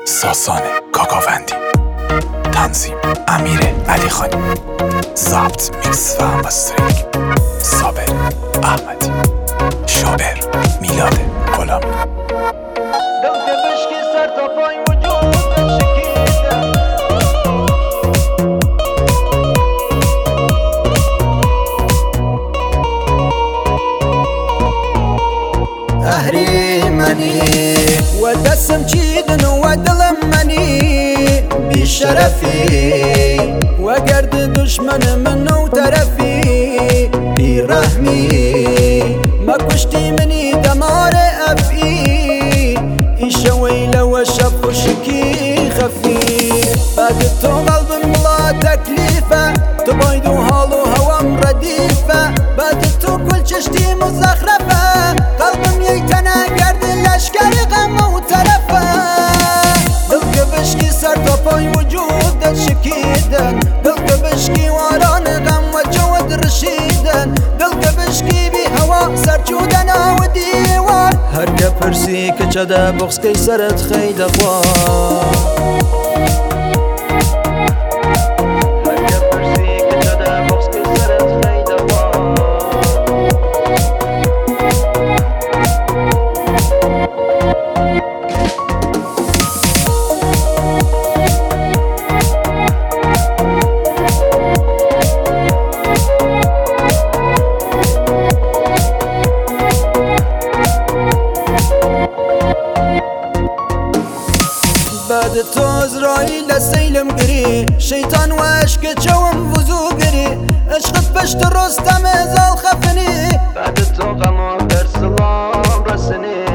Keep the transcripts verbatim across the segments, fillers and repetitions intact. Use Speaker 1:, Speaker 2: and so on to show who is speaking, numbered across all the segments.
Speaker 1: ساسانه کاکاوندی، تنظیم امیر علی خانی، ضبط میکس و مسترینگ صابر احمدی، شاعر میلاد غلامی.
Speaker 2: دل که بشکی سر تا پای وجود شکیده،
Speaker 3: أهريمني ودسم جيدن ودلم مني بشرفي وقرد دشمن منو ترفي برحمي ما كشتي مني دمار أفئي إيشوي لو الشب خشكي خفي بعد قلب ملا تكليفة تبايدو هالو هوام رديفة بعد كل ششتي مزخرفة قلبم يتنا قرد لشكر غم وتلفة دلك بشكي سر طفاي وجود شكيدا دلك بشكي واران غم وجود رشيدا دلك بشكي بهوا سر جودنا وديوان هرقا فرسي كجدا بغس كي سرت خيد اخوان بعد تو إسرائيل سيلم قري شيطان واشك جوم وزو قري عشقت بشت رستم زال خفني بعد تو غم در سلام رسني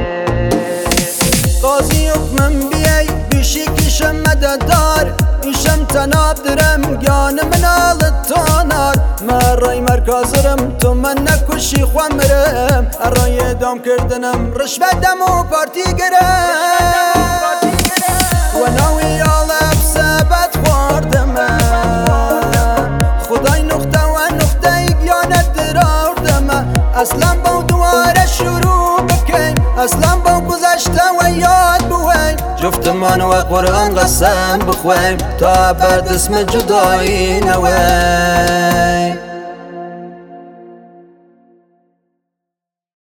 Speaker 3: قاضي حكم بيي بشيكي شمد دار إشم تناب درم جان من التانار ما راي مركزرم تو من نكشي خمرم الراي دام كردنم رشوة دمو بارتي قرم وناوي على بسبت خواردم خدای نقطه و نقطه یانت دراردم اصلا با دواره شروع بکن اصلا با گذشته و یاد بویم جفت من و قرآن قسم بخویم تا بعد اسم جدایی نویم